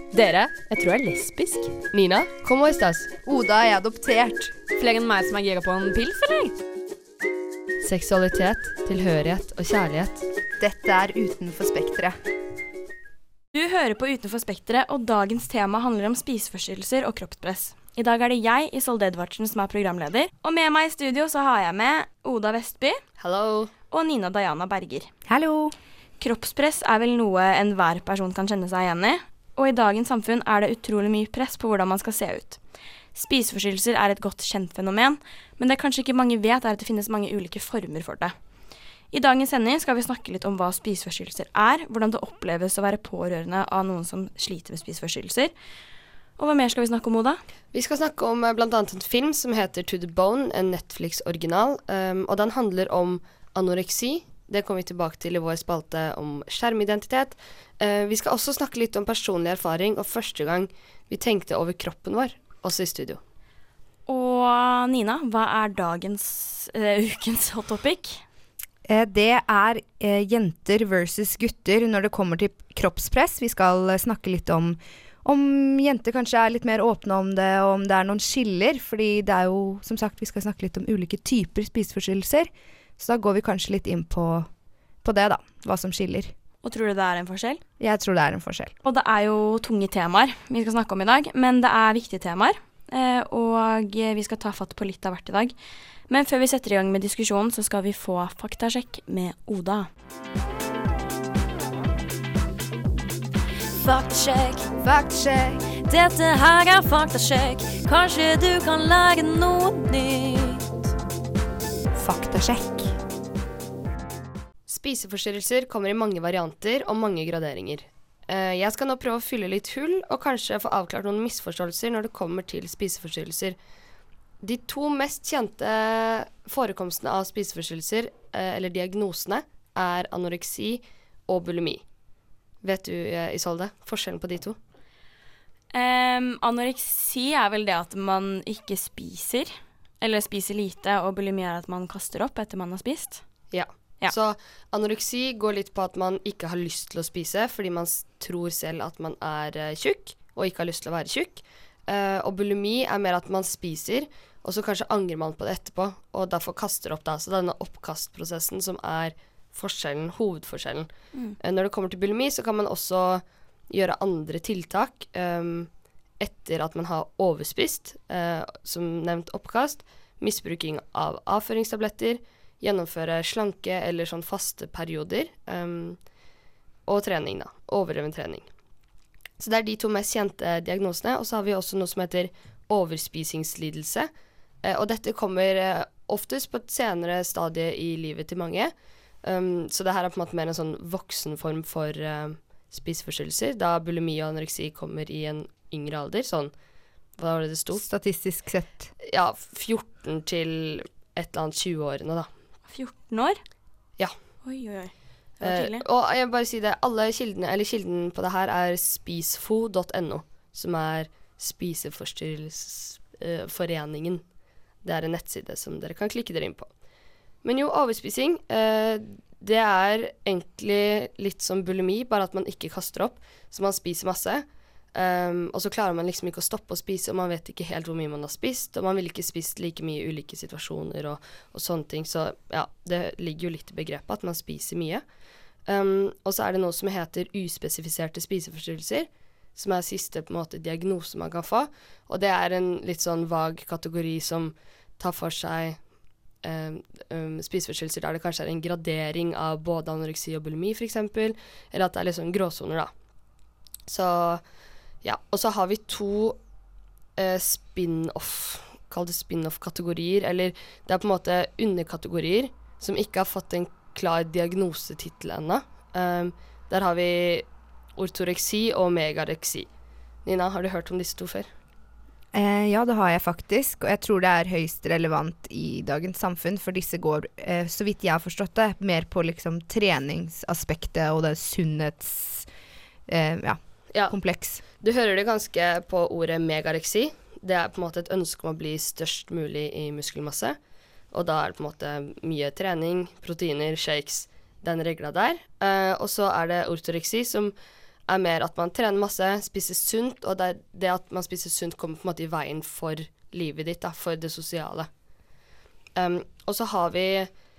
Dere, jeg tror jeg er lesbisk. Nina, ¿cómo estás? Oda er adoptert. Flere enn meg som er gira på en pils, eller? Seksualitet, tilhørighet og kjærlighet. Dette er Utenfor Spektret. Du hører på Utenfor Spektret, og dagens tema handler om spiseforstyrrelser og kroppspress. I dag er det jeg, Isolde Edvardsen, som er programleder. Og med meg i studio så har jeg med Oda Vestby. Hello. Og Nina Diana Berger. Hallo. Kroppspress er vel noe enhver person kan kjenne seg igjen i. Og i dagens samfunn er det utrolig mye press på hvordan man skal se ut. Spiseforstyrrelser er et godt kjent fenomen, men det kanskje ikke mange vet er at det finnes mange ulike former for det. I dagens sending skal vi snakke litt om hva spiseforstyrrelser er, hvordan det oppleves å være pårørende av noen som sliter med spiseforstyrrelser. Og hva mer skal vi snakke om, Oda? Vi skal snakke om blant annet en film som heter To the Bone, en Netflix-original, og den handler om anoreksi. Det kommer vi tilbake til i vår spalte om skjermidentitet. Vi skal også snakke litt om personlig erfaring, og første gang vi tenkte over kroppen vår, også i studio. Og Nina, hva er ukens hot topic? Det er jenter versus gutter når det kommer til kroppspress. Vi skal snakke litt om jenter kanskje er litt mer åpne om det, og om det er noen skiller, fordi det er jo, som sagt, vi skal snakke litt om ulike typer spiseforstyrrelser. Så da går vi kanskje litt inn på det da, hva som skiller. Og tror du det er en forskjell? Jeg tror det er en forskjell. Og det er jo tunge temaer vi skal snakke om i dag, men det er viktige temaer, og vi skal ta fatt på litt av hvert i dag. Men før vi setter i gang med diskusjonen, så skal vi få faktasjekk med Oda. Faktasjekk. Dette her er faktasjekk. Kanskje du kan lage noe nytt. Faktasjekk. Spiseforstyrrelser kommer i mange varianter og mange graderinger. Jeg skal nå prøve å fylle litt hull, og kanskje få avklart noen misforståelser når det kommer til spiseforstyrrelser. De to mest kjente forekomstene av spiseforstyrrelser, eller diagnosene, er anoreksi og bulimi. Vet du, Isolde, forskjellen på de to? Anoreksi er vel det at man ikke spiser, eller spiser lite, og bulimi er at man kaster opp etter man har spist. Ja. Så anoreksi går litt på at man ikke har lyst til å spise, fordi man tror selv at man er tjukk, og ikke har lyst til å være tjukk. Og bulimi er mer at man spiser, og så kanskje angrer man på det etterpå, og derfor kaster opp da. Så denne oppkastprosessen som er hovedforskjellen. Når det kommer til bulimi, så kan man også gjøre andre tiltak etter at man har overspist, som nevnt oppkast, misbruking av avføringstabletter, gjennomføre slanke eller sånn faste perioder, og trening da, overdreven trening. Så det er de to mest kjente diagnosene, og så har vi også noe som heter overspisingslidelse, og dette kommer oftest på et senere stadie i livet til mange, så det her er på en måte mer en sånn voksenform for spiseforstyrrelser, da bulimi og anoreksi kommer i en yngre alder, sånn, hva var det stod? Statistisk sett. Ja, 14 til et eller annet 20-årene da. 14 år? Ja. Oi. Det var tidlig. Og jeg vil bare si det, alle kilden på det her er spisfo.no, som er spiseforstyrrelsesforeningen. Det er en nettside som dere kan klikke dere inn på. Men jo, overspising, det er egentlig litt som bulimi, bare at man ikke kaster opp, så man spiser masse. Og så klarer man liksom ikke å stoppe å spise, og man vet ikke helt hvor mye man har spist, og man vil ikke spist like mye i ulike situasjoner og sånne ting, så ja, det ligger jo litt i begrepet at man spiser mye. Og så er det noe som heter uspesifiserte spiseforstyrrelser, som er siste på en måte diagnose man kan få, og det er en litt sånn vag kategori som tar for seg spiseforstyrrelser der det kanskje er en gradering av både anoreksi og bulimi for eksempel, eller at det er litt sånn gråsoner da. Så ja, og så har vi to kall det spin-off-kategorier, eller det er på en måte underkategorier som ikke har fått en klar diagnosetitel ennå. Der har vi ortoreksi og megareksi. Nina, har du hørt om disse to før? Ja, det har jeg faktisk, og jeg tror det er høyst relevant i dagens samfunn, for disse går, så vidt jeg har forstått det, mer på liksom treningsaspektet og det kompleks. Du hører det ganske på ordet megareksi. Det er på en måte et ønske om å bli størst mulig i muskelmasse, og da er det på en måte mye trening, proteiner, shakes, den regla der. Og så er det ortoreksi, som er mer at man trener masse, spiser sunt, og det at man spiser sunt kommer på en måte i veien for livet ditt, da, for det sosiale. Og så har vi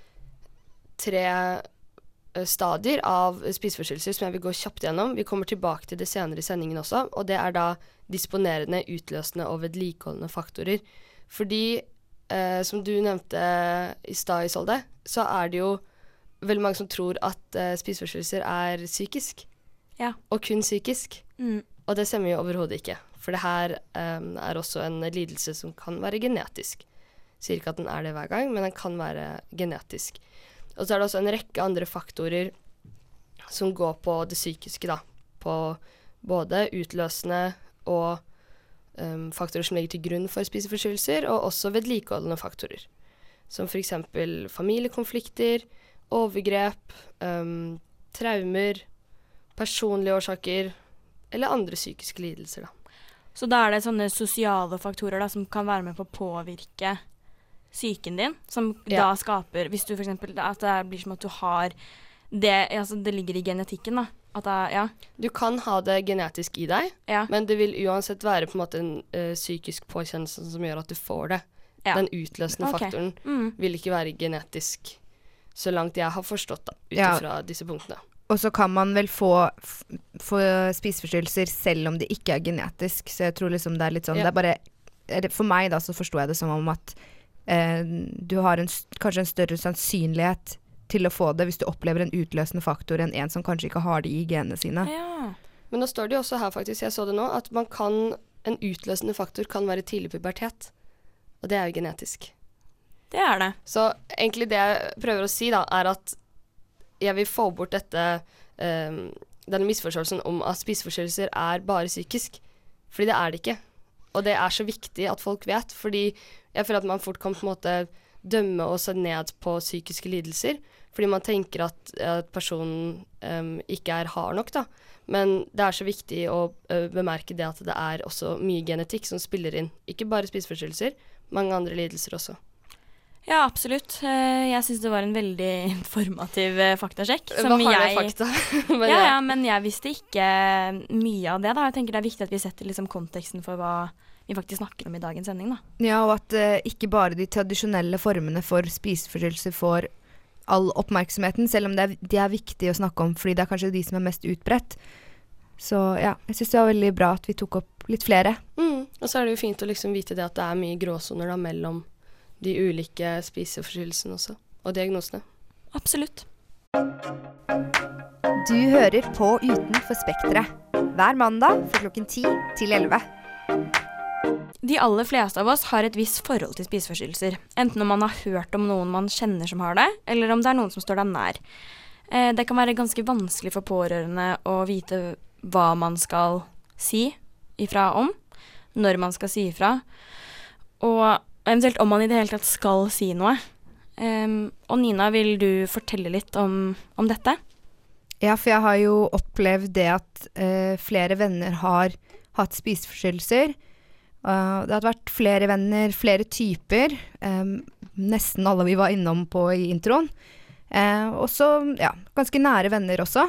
3 stadier av spiseforstyrrelser som jeg vil gå kjapt gjennom. Vi kommer tilbake til det senere i sendingen også, og det er da disponerende, utløsende og vedlikeholdende faktorer. Fordi, som du nevnte i stad, Isolde, så er det jo veldig mange som tror at spiseforstyrrelser er psykisk. Ja. Og kun psykisk. Og det stemmer jo overhodet ikke. For det her er også en lidelse som kan være genetisk. Sier ikke at den er det hver gang, men den kan være genetisk. Og så er det også en rekke andre faktorer som går på det psykiske, da. På både utløsende og faktorer som ligger til grunn for spiseforstyrrelser, og også vedlikeholdende faktorer. Som for eksempel familiekonflikter, overgrep, traumer, personlige årsaker, eller andre psykiske lidelser, da. Så da er det sånne sosiale faktorer da, som kan være med på å påvirke psyken din, som da skaper, hvis du for eksempel, at det blir som at du har det, altså det ligger i genetikken da, at det, Du kan ha det genetisk i deg, Ja. men det vil uansett være på en måte en psykisk påkjennelse som gjør at du får det. Ja. Den utløsende Ok. faktoren vil ikke være genetisk, så langt jeg har forstått da, Ja. utifra disse punktene. Og så kan man vel få spiseforstyrrelser selv om det ikke er genetisk, så jeg tror liksom det er litt sånn, det er bare, for meg da så forstår jeg det som om at du har kanskje en større sannsynlighet til å få det hvis du opplever en utløsende faktor enn en som kanskje ikke har det i genene sine. Ja. Men nå står det jo også her faktisk, jeg så det nå, at en utløsende faktor kan være tidlig pubertet, og det er jo genetisk. Det er det. Så egentlig det jeg prøver å si da, er at jeg vil få bort denne misforståelsen om at spiseforstyrrelser er bare psykisk, fordi det er det ikke. Og det er så viktig at folk vet, fordi jeg føler at man fort kan på en måte dømme og se ned på psykiske lidelser, fordi man tenker at personen ikke er hard nok da. Men det er så viktig å bemerke det at det er også mye genetikk som spiller inn. Ikke bare spiseforstyrrelser, mange andre lidelser også. Ja, absolutt. Jeg synes det var en veldig informativ faktasjekk. Hva har det fakta? Men jeg visste ikke mye av det da. Jeg tenker det er viktig at vi setter liksom konteksten for hva vi faktisk snakker om i dagens sending da. Ja, og at ikke bare de tradisjonelle formene for spiseforstyrrelser får all oppmerksomheten, selv om de er viktige å snakke om, fordi det er kanskje de som er mest utbredt. Så ja, jeg synes det var veldig bra at vi tok opp litt flere. Og så er det jo fint å liksom vite det at det er mye gråsoner da mellom de ulike spiseforstyrrelsene også, og diagnosene. Absolutt. Du hører på Utenfor Spektret, hver mandag fra klokken 10 til 11. De aller fleste av oss har et visst forhold til spiseforstyrrelser, enten om man har hørt om noen man kjenner som har det, eller om det er noen som står deg nær. Det kan være ganske vanskelig for pårørende å vite hva man skal si ifra om, når man skal si ifra, og eventuelt om man i det hele tatt skal si noe. Og Nina, vil du fortelle litt om dette? Ja, for jeg har jo opplevd det at flere venner har hatt spiseforstyrrelser. Det har vært flere venner, flere typer, nesten alle vi var innom på i introen. Og så, ja, ganske nære venner også.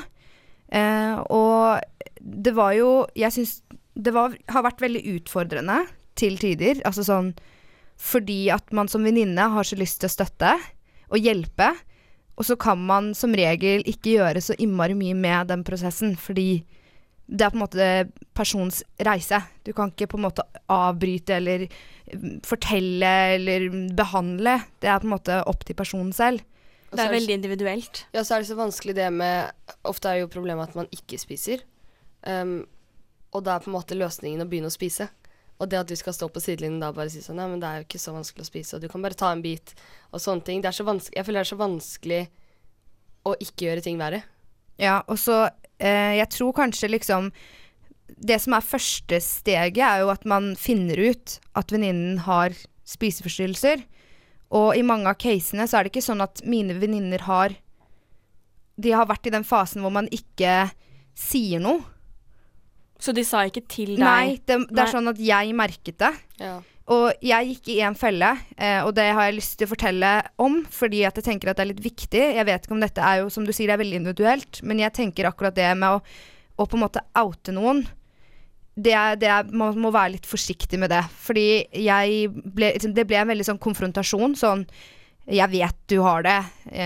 Og det var jo, jeg synes det har vært veldig utfordrende til tider, altså sånn, fordi at man som venninne har så lyst til å støtte og hjelpe, og så kan man som regel ikke gjøre så innmari mye med den prosessen, fordi det er på en måte persons reise. Du kan ikke på en måte avbryte eller fortelle eller behandle. Det er på en måte opp til personen selv. Det er veldig individuelt. Ja, så er det så vanskelig det med, ofte er jo problemet at man ikke spiser, og da er på en måte løsningen å begynne å spise. Og det at du skal stå på sidelinjen da og bare si sånn, nei, men det er jo ikke så vanskelig å spise, og du kan bare ta en bit, og sånne ting. Det er så vanskelig, jeg føler det er så vanskelig å ikke gjøre ting verre. Ja, og så jeg tror kanskje liksom det som er første steget er jo at man finner ut at venninnen har spiseforstyrrelser, og i mange av casene så er det ikke sånn at mine venninner har vært i den fasen hvor man ikke sier noe. Så de sa ikke til deg? Nei, det er sånn at jeg merket det. Ja. Og jeg gikk i en felle, og det har jeg lyst til å fortelle om, fordi at jeg tenker at det er litt viktig. Jeg vet ikke om dette er jo, som du sier, det er veldig individuelt, men jeg tenker akkurat det med å på en måte oute noen, man må være litt forsiktig med det. Fordi det ble en veldig sånn konfrontasjon, sånn, jeg vet du har det,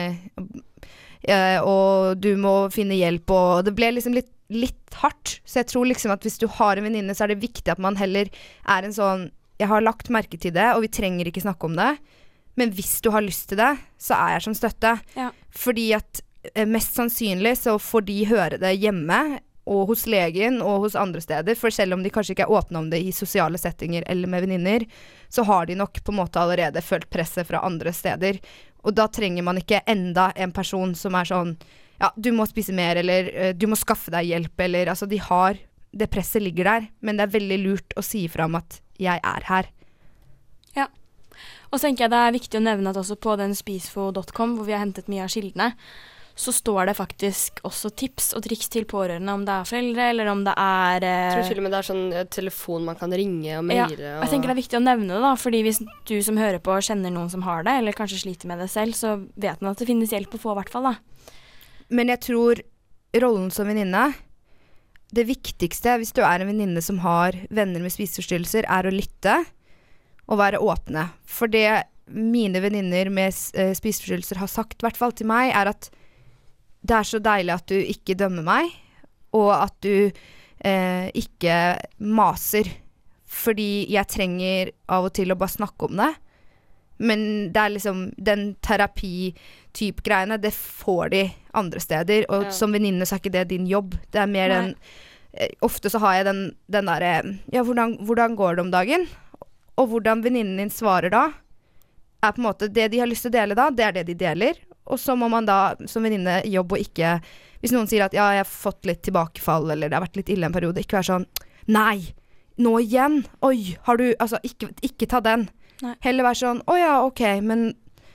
og du må finne hjelp, og det ble liksom litt hardt. Så jeg tror liksom at hvis du har en venninne, så er det viktig at man heller er en sånn, jeg har lagt merke til det, og vi trenger ikke snakke om det, men hvis du har lyst til det, så er jeg som støtte. Ja. Fordi at mest sannsynlig så får de høre det hjemme, og hos legen og hos andre steder, for selv om de kanskje ikke er åpne om det i sosiale settinger eller med venninner, så har de nok på en måte allerede følt presset fra andre steder. Og da trenger man ikke enda en person som er sånn, ja, du må spise mer, eller du må skaffe deg hjelp, eller altså det presset ligger der, men det er veldig lurt å si fra om at jeg er her. Ja, og så tenker jeg det er viktig å nevne at også på den spisfo.com, hvor vi har hentet mye av kildene, så står det faktisk også tips og triks til pårørende, om det er foreldre, eller om det er Jeg tror til og med det er sånn telefon man kan ringe og maile. Ja, jeg tenker det er viktig å nevne det da, fordi hvis du som hører på kjenner noen som har det, eller kanskje sliter med det selv, så vet man at det finnes hjelp å få i hvert fall da. Men jeg tror rollen som venninne, det viktigste hvis du er en venninne som har venner med spiseforstyrrelser, er å lytte og være åpne. For det mine venninner med spiseforstyrrelser har sagt, i hvert fall til meg, er at det er så deilig at du ikke dømmer meg, og at du ikke maser, fordi jeg trenger av og til å bare snakke om det. Men det er liksom, den terapi-type greiene, det får de andre steder, og som venninne så er ikke det din jobb. Det er mer den, ofte så har jeg den der, ja, hvordan går det om dagen? Og hvordan venninnen din svarer da, er på en måte det de har lyst til å dele da, det er det de deler. Og så må man da som venninne jobbe og ikke, hvis noen sier at ja, jeg har fått litt tilbakefall, eller det har vært litt ille en periode, ikke være sånn, nei, nå igjen, oi, har du, altså ikke ta den. Nei. Heller være sånn, å ja, ok, men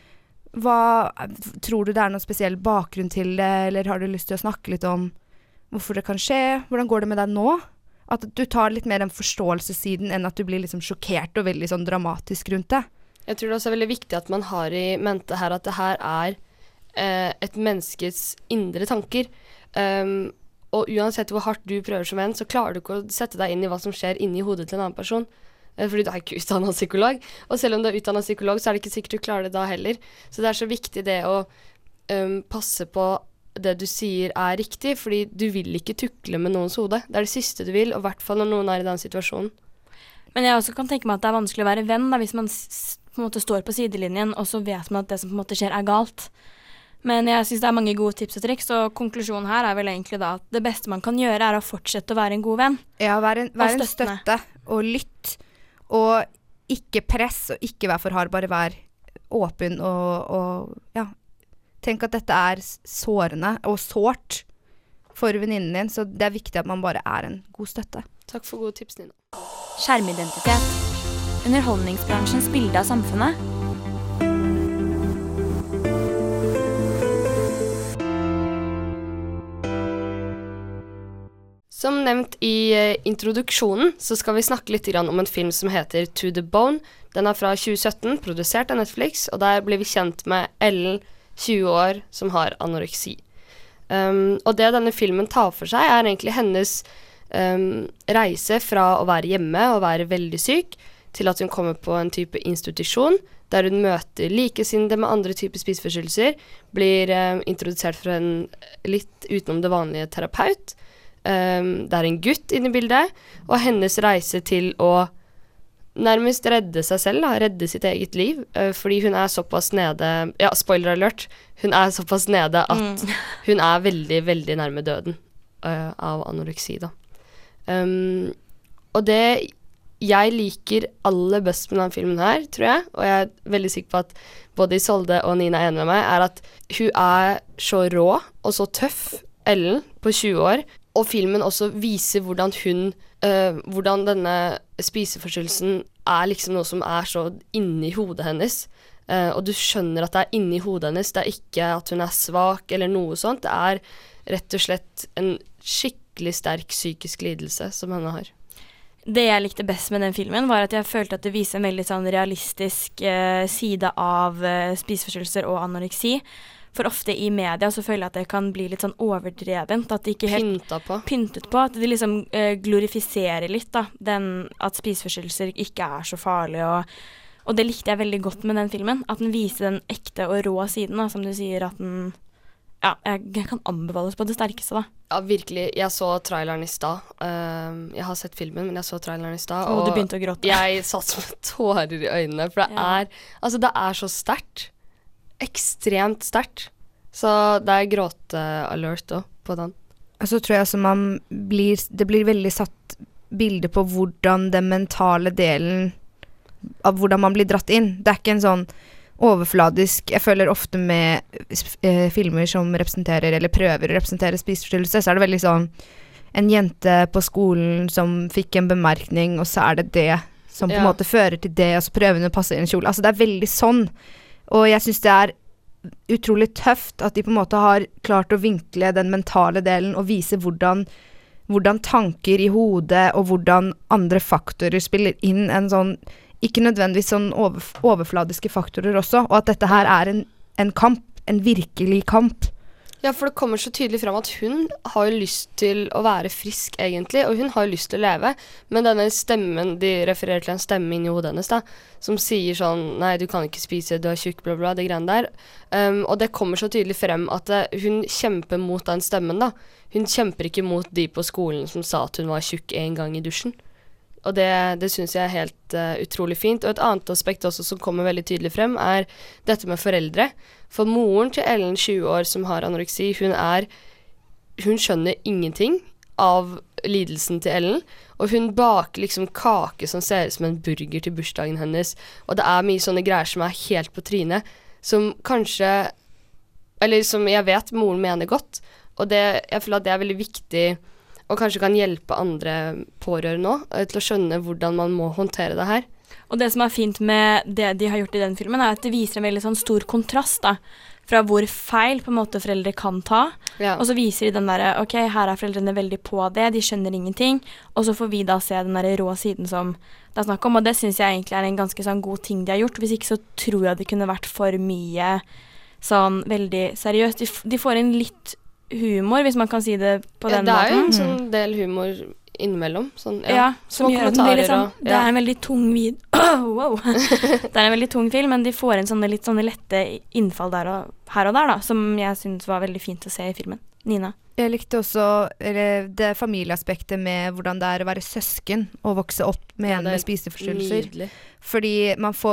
tror du det er noen spesiell bakgrunn til det, eller har du lyst til å snakke litt om hvorfor det kan skje, hvordan går det med deg nå? At du tar litt mer den forståelsessiden enn at du blir liksom sjokkert og veldig sånn dramatisk rundt det. Jeg tror det også er veldig viktig at man har i mente her at det her er et menneskets indre tanker. Og uansett hvor hardt du prøver som venn, så klarer du ikke å sette deg inn i hva som skjer inni hodet til en annen person. Fordi du er ikke utdannet psykolog. Og selv om du er utdannet psykolog, så er det ikke sikkert du klarer det da heller. Så det er så viktig det å passe på det du sier er riktig, fordi du vil ikke tukle med noens hode. Det er det siste du vil, og i hvert fall når noen er i den situasjonen. Men jeg også kan tenke meg at det er vanskelig å være venn da, hvis man på en måte står på sidelinjen, og så vet man at det som på en måte skjer er galt. Men jeg synes det er mange gode tips og triks, og konklusjonen her er vel egentlig da at det beste man kan gjøre er å fortsette å være en god venn. Ja, være en støtte, og lytt, og ikke press, og ikke være for hard, bare være åpen, og ja, tenk at dette er sårende og sårt for venninnen din, så det er viktig at man bare er en god støtte. Takk for gode tips, Nina. Skjermidentitet. Underholdningsbransjens bilde av samfunnet. Som nevnt i introduksjonen, så skal vi snakke litt om en film som heter To the Bone. Den er fra 2017, produsert av Netflix, og der blir vi kjent med Ellen, 20 år, som har anoreksi. Og det denne filmen tar for seg, er egentlig hennes reise fra å være hjemme og være veldig syk, til at hun kommer på en type institusjon, der hun møter likesinnede med andre typer spiseforstyrrelser, blir introdusert for en litt utenom det vanlige terapeut. Det er en gutt inne i bildet, og hennes reise til å nærmest redde seg selv, redde sitt eget liv, fordi hun er såpass nede, ja, spoiler alert, hun er såpass nede at hun er veldig, veldig nærme døden av anoreksi da. Og det jeg liker aller best med denne filmen her, tror jeg, og jeg er veldig sikker på at både Isolde og Nina er enig med meg, er at hun er så rå og så tøff, Ellen, på 20 år, og filmen også viser hvordan hvordan denne spiseforstyrrelsen er liksom noe som er så inni hodet hennes. Og du skjønner at det er inni hodet hennes, det er ikke at hun er svak eller noe sånt. Det er rett og slett en skikkelig sterk psykisk lidelse som henne har. Det jeg likte best med den filmen var at jeg følte at det viser en veldig sånn realistisk side av spiseforstyrrelser og anoreksi. For ofte i media så føler jeg at det kan bli litt sånn overdrevent, at det ikke helt pyntet på, at de liksom glorifiserer litt da, at spiseforstyrrelser ikke er så farlige, og det likte jeg veldig godt med den filmen, at den viser den ekte og rå siden da, som du sier at den, ja, jeg kan anbefales på det sterkeste da. Ja, virkelig. Jeg så traileren i stad. Jeg har sett filmen, men jeg så traileren i stad. Og du begynte å gråte. Jeg satt med tårer i øynene, for det er så sterkt. Ekstremt sterkt. Så det er gråte-alert også på den. Så tror jeg det blir veldig satt bilde på hvordan den mentale delen av hvordan man blir dratt inn. Det er ikke en sånn overfladisk, jeg føler ofte med filmer som representerer, eller prøver å representere spiseforstyrrelse, så er det veldig sånn en jente på skolen som fikk en bemerkning, og så er det som på en måte fører til det, og så prøver hun å passe inn i kjole. Altså det er veldig sånn, og jeg synes det er utrolig tøft at de på en måte har klart å vinkle den mentale delen og vise hvordan tanker i hodet og hvordan andre faktorer spiller inn en sånn, ikke nødvendigvis sånn overfladiske faktorer også, og at dette her er en kamp, en virkelig kamp. Ja, for det kommer så tydelig frem at hun har jo lyst til å være frisk egentlig, og hun har jo lyst til å leve, men denne stemmen, de refererer til en stemme inni hodet hennes da, som sier sånn, nei, du kan ikke spise, du er tjukk, bla bla, det greiene der. Og det kommer så tydelig frem at hun kjemper mot den stemmen da. Hun kjemper ikke mot de på skolen som sa at hun var tjukk en gang i dusjen. Og det synes jeg er helt utrolig fint. Og et annet aspekt også som kommer veldig tydelig frem, er dette med foreldre. For moren til Ellen, 20 år, som har anoreksi, hun skjønner ingenting av lidelsen til Ellen, og hun baker liksom kake som ser ut som en burger til bursdagen hennes, og det er mye sånne greier som er helt på trynet, som kanskje, eller som jeg vet moren mener godt, og jeg føler at det er veldig viktig, og kanskje kan hjelpe andre pårørende nå, til å skjønne hvordan man må håndtere det her. Og det som er fint med det de har gjort i den filmen, er at det viser en veldig sånn stor kontrast da, fra hvor feil på en måte foreldre kan ta, og så viser de den der, ok, her er foreldrene veldig på det, de skjønner ingenting, og så får vi da se den der rå siden som det er snakk om, og det synes jeg egentlig er en ganske sånn god ting de har gjort. Hvis ikke så tror jeg det kunne vært for mye sånn veldig seriøst. De får inn litt humor, hvis man kan si det på den måten. Det er jo en sånn del humor innimellom. Sånn, som gjør at det er en veldig tung wow. Det er en veldig tung film, men de får inn litt sånne lette innfall her og der da, som jeg synes var veldig fint å se i filmen. Nina? Jeg likte også det familieaspektet med hvordan det er å være søsken og vokse opp med en med spiseforstyrrelser. Nydelig. Fordi man får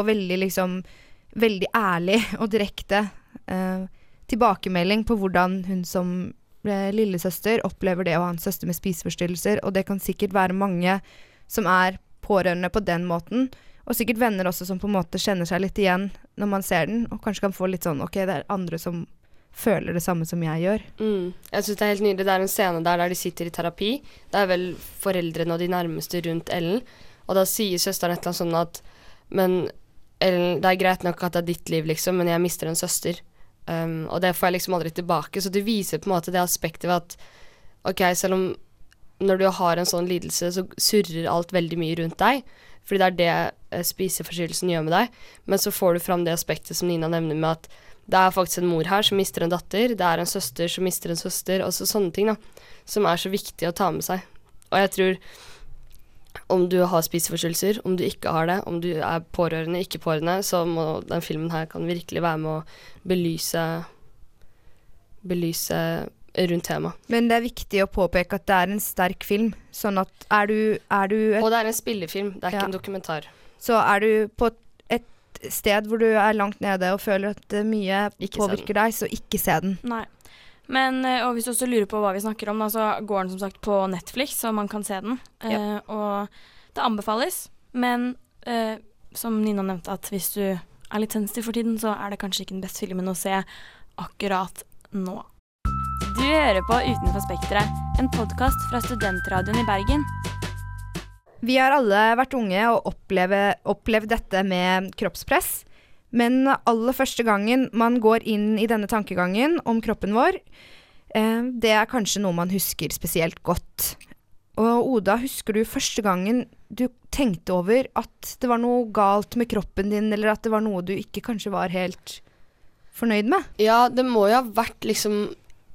veldig ærlig og direkte tilbakemelding på hvordan hun som lillesøster opplever det å ha en søster med spiseforstyrrelser, og det kan sikkert være mange som er pårørende på den måten, og sikkert venner også som på en måte kjenner seg litt igjen når man ser den, og kanskje kan få litt sånn, ok, det er andre som føler det samme som jeg gjør. Jeg synes det er helt nydelig. Det er en scene der de sitter i terapi. Det er vel foreldrene og de nærmeste rundt Ellen, og da sier søsteren et eller annet sånn at, men Ellen, det er greit nok at det er ditt liv liksom, men jeg mister en søster. Og det får jeg liksom aldri tilbake, så det viser på en måte det aspektet ved at ok, selv om når du har en sånn lidelse så surrer alt veldig mye rundt deg, fordi det er det spiseforstyrrelsen gjør med deg, men så får du fram det aspektet som Nina nevner med at det er faktisk en mor her som mister en datter, det er en søster som mister en søster, og så sånne ting da, som er så viktig å ta med seg. Og jeg tror om du har spiseforstyrrelser, om du ikke har det, om du er pårørende, ikke pårørende, så må den filmen her kan virkelig være med å belyse rundt tema. Men det er viktig å påpeke at det er en sterk film, sånn at er du og det er en spillefilm, det er ikke en dokumentar. Så er du på et sted hvor du er langt nede og føler at mye påvirker deg, så ikke se den. Nei. Men, og hvis du også lurer på hva vi snakker om, da, så går den som sagt på Netflix, så man kan se den. Og det anbefales, men som Nina nevnte, at hvis du er litt sensitiv for tiden, så er det kanskje ikke den beste filmen å se akkurat nå. Du hører på Utenfor Spektret, en podcast fra Studentradioen i Bergen. Vi har alle vært unge og opplevd dette med kroppspress. Men aller første gangen man går inn i denne tankegangen om kroppen vår, det er kanskje noe man husker spesielt godt. Og Oda, husker du første gangen du tenkte over at det var noe galt med kroppen din, eller at det var noe du ikke kanskje var helt fornøyd med? Ja, det må jo ha vært liksom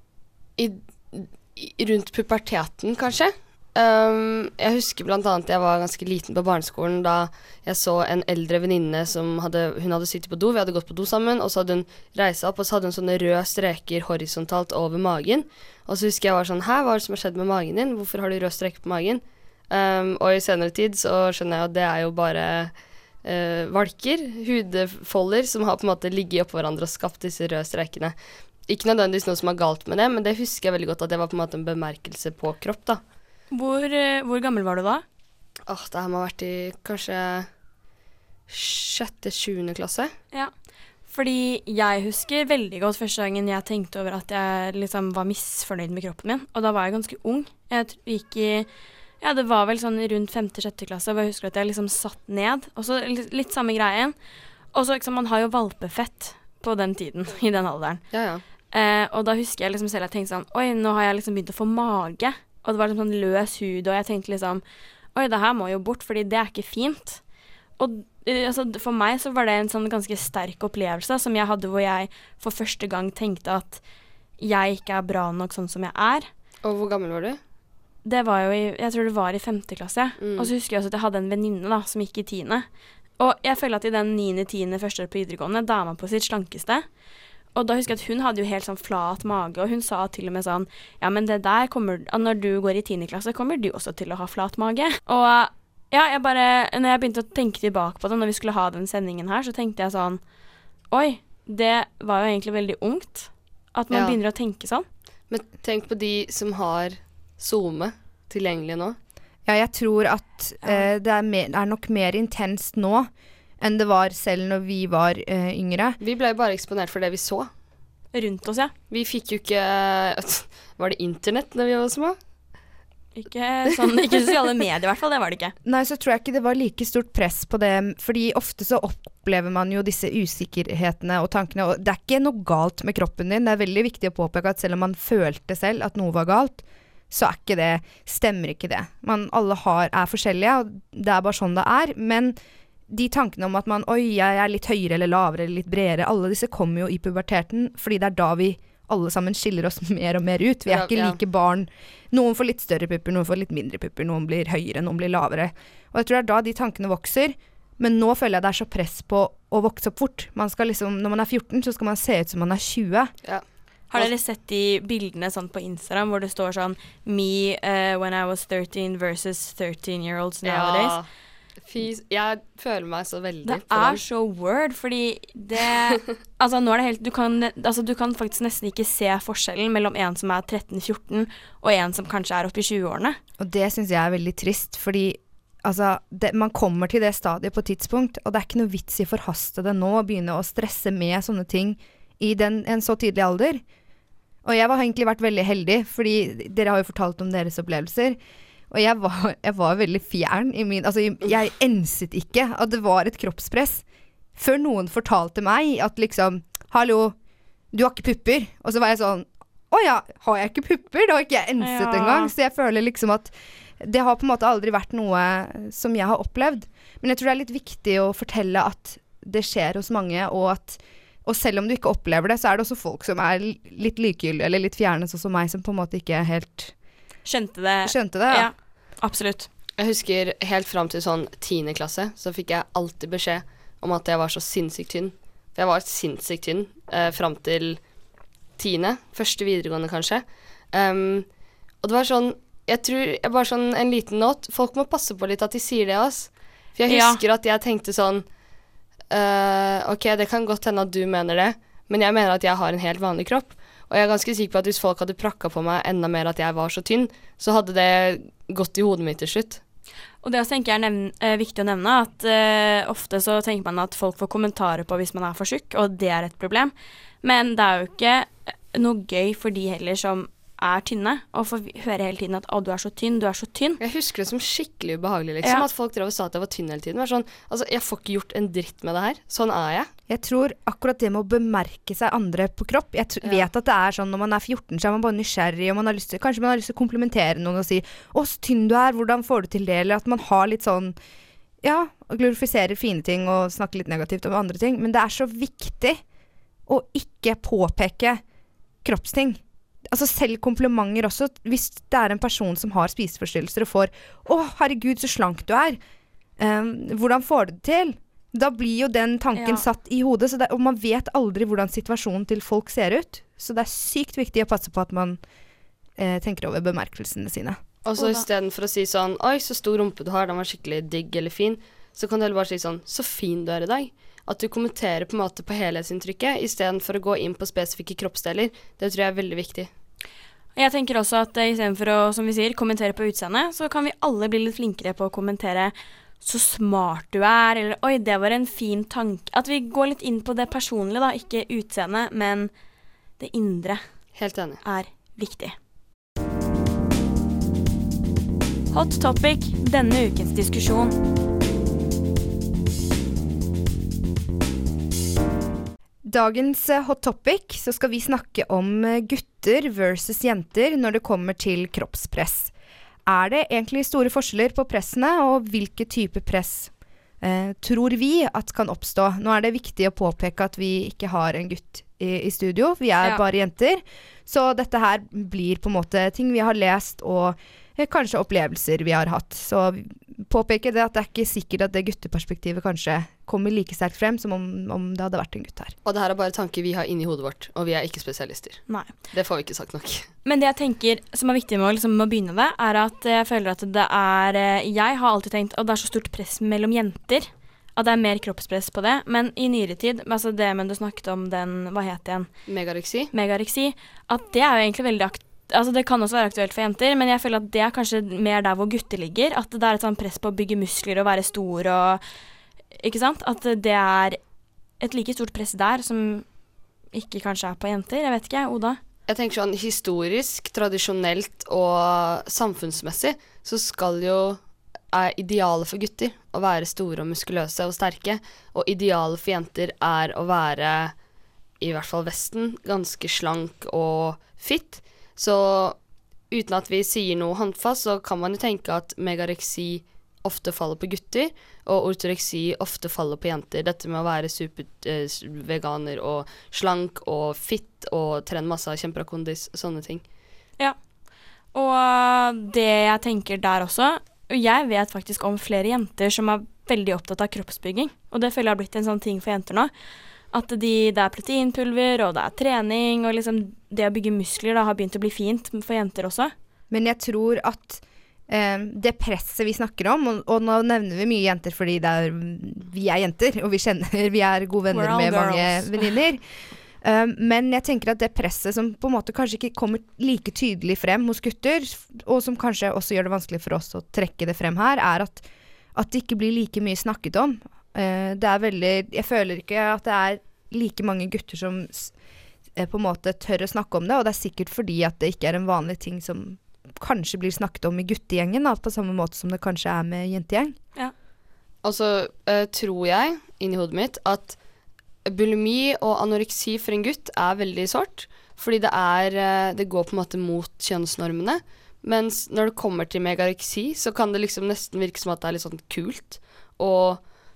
rundt puberteten, kanskje. Jeg husker blant annet jeg var ganske liten på barneskolen da jeg så en eldre venninne som hun hadde sittet på do, vi hadde gått på do sammen, og så hadde hun reist opp, og så hadde hun sånne røde streker horisontalt over magen, og så husker jeg var sånn, hva er det som har skjedd med magen din? Hvorfor har du røde streker på magen? Og i senere tid så skjønner jeg at det er jo bare valker, hudfolder som har på en måte ligget oppå hverandre og skapt disse røde strekene. Ikke nødvendigvis noe som er galt med det, men det husker jeg veldig godt at det var på en måte en bemerkelse på kropp da. Hvor gammel var du da? Det her må ha vært i kanskje 6.-7. klasse. Ja, fordi jeg husker veldig godt første gangen jeg tenkte over at jeg liksom var misfornøyd med kroppen min, og da var jeg ganske ung. Jeg gikk det var vel sånn rundt 5.-6. klasse, hvor jeg husker at jeg liksom satt ned, og så litt samme greien. Og så liksom, man har jo valpefett på den tiden, i den alderen. Ja. Og da husker jeg liksom selv, jeg tenkte sånn, oi, nå har jeg liksom begynt å få mage. Og det var liksom sånn løs hud, og jeg tenkte liksom, oi, det her må jo bort, fordi det er ikke fint. Og altså, for meg så var det en sånn ganske sterk opplevelse som jeg hadde, hvor jeg for første gang tenkte at jeg ikke er bra nok sånn som jeg er. Og hvor gammel var du? Det var jo jeg tror det var i 5. klasse. Og så husker jeg også at jeg hadde en venninne da, som gikk i 10. Og jeg føler at i den 9., 10., første år på videregående, da er man på sitt slankeste. Og da husker jeg at hun hadde jo helt sånn flat mage, og hun sa til og med sånn, ja, men det der når du går i 10. klasse, kommer du også til å ha flat mage. Og ja, når jeg begynte å tenke tilbake på det, når vi skulle ha den sendingen her, så tenkte jeg sånn, oi, det var jo egentlig veldig ungt, at man begynner å tenke sånn. Men tenk på de som har Zoom tilgjengelig nå. Ja, jeg tror at det er nok mer intenst nå, enn det var selv når vi var yngre. Vi ble bare eksponert for det vi så. Rundt oss, ja. Vi fikk jo ikke... Var det internett når vi var små? Ikke sosiale medier i hvert fall, det var det ikke. Nei, så tror jeg ikke det var like stort press på det, fordi ofte så opplever man jo disse usikkerhetene og tankene, og det er ikke noe galt med kroppen din. Det er veldig viktig å påpeke at selv om man følte selv at noe var galt, så stemmer ikke det. Alle er forskjellige, og det er bare sånn det er, men de tankene om at jeg er litt høyere eller lavere eller litt bredere, alle disse kommer jo i puberteten, fordi det er da vi alle sammen skiller oss mer og mer ut. Vi er ikke like barn. Noen får litt større pupper, noen får litt mindre pupper, noen blir høyere, noen blir lavere. Og jeg tror det er da de tankene vokser, men nå føler jeg det er så press på å vokse opp fort. Man skal liksom, når man er 14, så skal man se ut som man er 20. Ja. Har dere sett de bildene sånn på Instagram, hvor det står sånn, me when I was 13 versus 13-year-olds nowadays? Ja. Jeg føler meg så veldig det på det. Det så word, fordi det altså nå er det helt du kan faktisk nesten ikke se forskjellen mellom en som er 13-14 og en som kanskje er oppe i 20-årene. Og det synes jeg er veldig trist, fordi man kommer til det stadiet på et tidspunkt, og det er ikke noe vits i forhaste det nå, å begynne å stresse med sånne ting i en så tidlig alder. Og jeg har egentlig vært veldig heldig, fordi dere har jo fortalt om deres opplevelser. Og jeg var veldig fjern i min... jeg enset ikke at det var et kroppspress. Før noen fortalte meg at liksom, hallo, du har ikke pupper. Og så var jeg sånn, åja, har jeg ikke pupper? Da har ikke jeg enset engang. Så jeg føler liksom at det har på en måte aldri vært noe som jeg har opplevd. Men jeg tror det er litt viktig å fortelle at det skjer hos mange, og selv om du ikke opplever det, så er det også folk som er litt likegyldige, eller litt fjerne, sånn som meg, som på en måte ikke helt... Skjønte det, ja. Absolutt. Jeg husker helt frem til sånn 10. klasse, så fikk jeg alltid beskjed om at jeg var så sinnssykt tynn. For jeg var sinnssykt tynn frem til 10., første videregående kanskje. Og det var sånn, jeg tror, bare sånn en liten not, folk må passe på litt at de sier det også. For jeg husker at jeg tenkte sånn, ok, det kan godt hende at du mener det, men jeg mener at jeg har en helt vanlig kropp. Og jeg er ganske sikker på at hvis folk hadde prakket på meg enda mer at jeg var så tynn, så hadde det gått i hodet mitt til slutt. Og det også tenker jeg er viktig å nevne, at ofte så tenker man at folk får kommentarer på hvis man er for syk, og det er et problem. Men det er jo ikke noe gøy for de heller som er tynne, og får høre hele tiden at du er så tynn, du er så tynn. Jeg husker det som skikkelig ubehagelig, liksom, at folk drev og sa at jeg var tynn hele tiden. Det var sånn, jeg får ikke gjort en dritt med det her. Sånn er jeg. Jeg tror akkurat det med å bemerke seg andre på kropp, jeg vet at det er sånn når man er 14, så er man bare nysgjerrig, og kanskje man har lyst til å komplimentere noen og si, så tynn du er, hvordan får du til det? Eller at man har litt sånn, glorifiserer fine ting og snakker litt negativt om andre ting, men det er så viktig å ikke påpeke kroppsting. Altså selv komplimenter også, hvis det er en person som har spiseforstyrrelser og får herregud, så slank du er. Hvordan får du det til? Da blir jo den tanken satt i hodet, og man vet aldri hvordan situasjonen til folk ser ut. Så det er sykt viktig å passe på at man tenker over bemerkelsene sine. Og så i stedet for å si sånn, oi, så stor rumpe du har, den var skikkelig digg eller fin, så kan du heller bare si sånn, så fin du er i dag. At du kommenterer på en måte på helhetsinntrykket, i stedet for å gå inn på spesifikke kroppsdeler. Det tror jeg er veldig viktig. Jeg tenker også at i stedet for å, som vi sier, kommentere på utseendet, så kan vi alle bli litt flinkere på å kommentere så smart du er, eller oi, det var en fin tanke. At vi går litt inn på det personlige da, ikke utseendet, men det indre. Helt enig. Er viktig. Hot topic, denne ukens diskusjon. Dagens hot topic, så skal vi snakke om gutter versus jenter når det kommer til kroppspress. Er det egentlig store forskjeller på pressene, og hvilke type press tror vi at kan oppstå? Nå er det viktig å påpeke at vi ikke har en gutt i studio, vi er bare jenter, så dette her blir på en måte ting vi har lest og kanskje opplevelser vi har hatt. Så påpeke det at det er ikke sikkert at det gutteperspektivet kanskje kommer like sterkt frem som om det hadde vært en gutt her. Og det her er bare tanker vi har inni hodet vårt, og vi er ikke spesialister. Nei. Det får vi ikke sagt nok. Men det jeg tenker som er viktig med å begynne det, er at jeg føler at det er jeg har alltid tenkt at det er så stort press mellom jenter, at det er mer kroppspress på det, men i nyere tid, altså det du snakket om den, hva heter den? Megareksi, at det er jo egentlig veldig altså det kan også være aktuelt for jenter, men jeg føler at det er kanskje mer der hvor gutter ligger, at det er et sånn press på å bygge muskler og være stor og, ikke sant? At det er et like stort press der som ikke kanskje er på jenter, jeg vet ikke, Oda? Jeg tenker sånn historisk, tradisjonelt og samfunnsmessig, så skal jo idealet for gutter å være store og muskuløse og sterke, og idealet for jenter er å være, i hvert fall Vesten, ganske slank og fit. Så uten at vi sier noe håndfast, så kan man jo tenke at megareksi ofte faller på gutter, og ortoreksi ofte faller på jenter. Dette med å være superveganer og slank og fit og trene masse av kjempebra kondis, sånne ting. Ja, og det jeg tenker der også, jeg vet faktisk om flere jenter som er veldig opptatt av kroppsbygging, og det føler jeg har blitt en sånn ting for jenter nå. At det er proteinpulver, og det er trening, og liksom det å bygge muskler da, har begynt å bli fint for jenter også. Men jeg tror at det presset vi snakker om, og nå nevner vi mye jenter fordi vi er jenter, og vi er gode venner med mange venninner. Men jeg tenker at det presset som på en måte kanskje ikke kommer like tydelig frem hos gutter, og som kanskje også gjør det vanskelig for oss å trekke det frem her, er at det ikke blir like mye snakket om. Det er jeg føler ikke at det er like mange gutter som på en måte tør å snakke om det, og det er sikkert fordi at det ikke er en vanlig ting som kanskje blir snakket om i guttegjengen, på samme måte som det kanskje er med jentegjeng. Ja. Og så tror jeg, inni hodet mitt, at bulimi og anoreksi for en gutt er veldig sårt, fordi det går på en måte mot kjønnsnormene, mens når det kommer til megareksi, så kan det liksom nesten virke som at det er litt sånn kult, og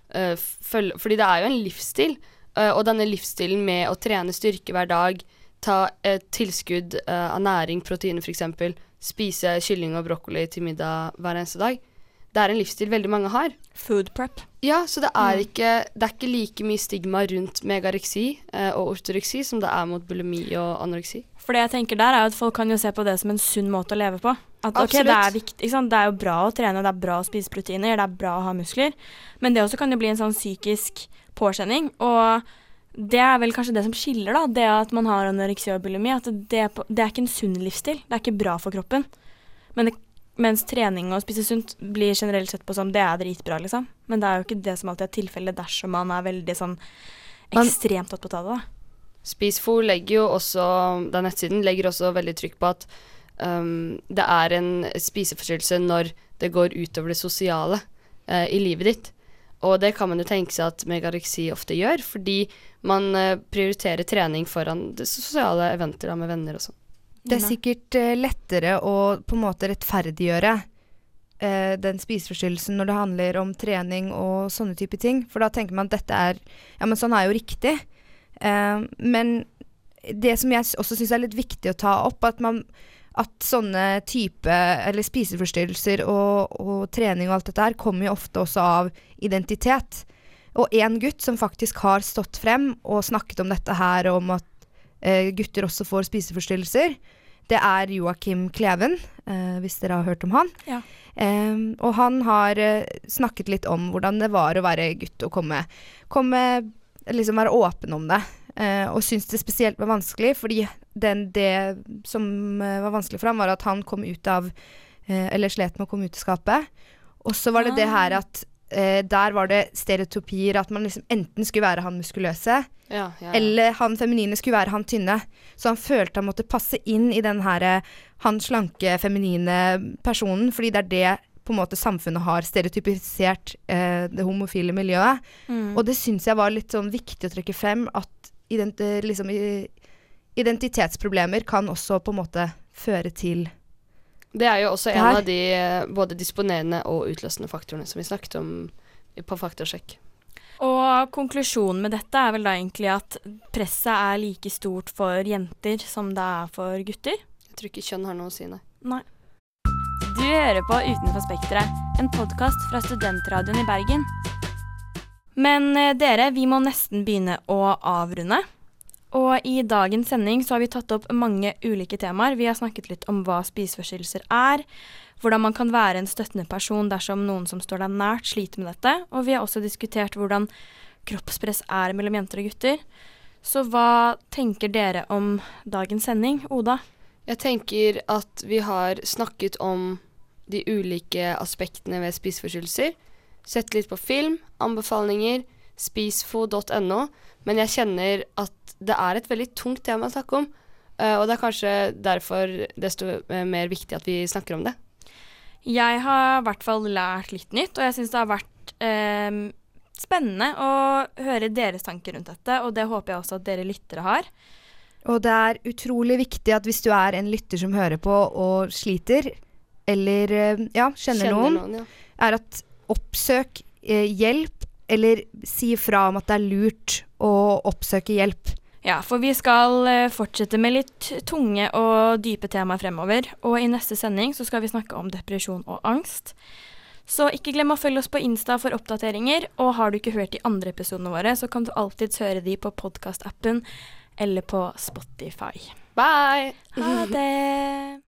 fordi det er jo en livsstil, og denne livsstilen med å trene styrke hver dag, ta et tilskudd av næring, proteiner for eksempel, spise kylling og brokkoli til middag hver eneste dag, det er en livsstil veldig mange har. Food prep. Ja, så det er ikke like mye stigma rundt megareksi og ortoreksi som det er mot bulimi og anoreksi. For det jeg tenker der er at folk kan jo se på det som en sunn måte å leve på. At ok, det er viktig, ikke sant? Det er jo bra å trene, det er bra å spise proteiner, det er bra å ha muskler, men det også kan jo bli en sånn psykisk påkjenning, og det er vel kanskje det som skiller da, det at man har anoreksi og bulimi, at det er ikke en sunn livsstil, det er ikke bra for kroppen, mens trening og spise sunt blir generelt sett på som det er dritbra liksom, men det er jo ikke det som alltid er tilfellet dersom man er veldig sånn ekstremt opptatt av det da. Spisfor legger jo også, den nettsiden legger også veldig trykk på at det er en spiseforstyrrelse når det går utover det sosiale i livet ditt. Og det kan man jo tenke seg at megareksi ofte gjør, fordi man prioriterer trening foran det sosiale eventer da, med venner og sånn. Det er sikkert lettere å på en måte rettferdiggjøre den spiseforstyrrelsen når det handler om trening og sånne type ting, for da tenker man at dette ja, men sånn er jo riktig. Men det som jeg også synes litt viktig å ta opp, at sånne type, eller spiseforstyrrelser og trening og alt dette her, kommer jo ofte også av identitet. Og en gutt som faktisk har stått frem og snakket om dette her, om at gutter også får spiseforstyrrelser, det Joakim Kleven, hvis dere har hørt om han. Ja. Og han har snakket litt om hvordan det var å være gutt og liksom være åpen om det. Og synes det spesielt var vanskelig, fordi det som var vanskelig for ham var at han kom ut av, eller slet med å komme ut av skapet. Og så var det her at der var det stereotypier, at man liksom enten skulle være han muskuløse, eller han feminine skulle være han tynne. Så han følte han måtte passe inn i den her, han slanke, feminine personen, fordi det det på en måte samfunnet har stereotypisert det homofile miljøet. Og det synes jeg var litt sånn viktig å trekke frem, at identitetsproblemer kan også på en måte føre til det jo også en av de både disponerende og utløsende faktorene som vi snakket om på faktorsjekk. Og konklusjonen med dette vel da egentlig at presset like stort for jenter som det for gutter. Jeg tror ikke kjønn har noe å si, nei. Nei. Du hører på Utenfor Spektret, en podcast fra Studentradioen i Bergen. Men dere, vi må nesten begynne å avrunde. Og i dagens sending så har vi tatt opp mange ulike temaer. Vi har snakket litt om hva spiseforstyrrelser hvordan man kan være en støttende person dersom noen som står deg nært sliter med dette. Og vi har også diskutert hvordan kroppspress mellom jenter og gutter. Så hva tenker dere om dagens sending, Oda? Jeg tenker at vi har snakket om de ulike aspektene ved spiseforstyrrelser. Sett litt på film, anbefalinger, spisfo.no, men jeg kjenner at det et veldig tungt tema å snakke om, og det kanskje derfor desto mer viktig at vi snakker om det. Jeg har I hvert fall lært litt nytt, og jeg synes det har vært spennende å høre deres tanker rundt dette, og det håper jeg også at dere lyttere har. Og det utrolig viktig at hvis du en lytter som hører på og sliter, eller kjenner noen, at oppsøk hjelp, eller si fra om at det lurt å oppsøke hjelp. Ja, for vi skal fortsette med litt tunge og dype temaer fremover, og I neste sending så skal vi snakke om depresjon og angst. Så ikke glem å følge oss på Insta for oppdateringer, og har du ikke hørt de andre episodene våre, så kan du alltid høre de på podcast-appen eller på Spotify. Bye! Ha det!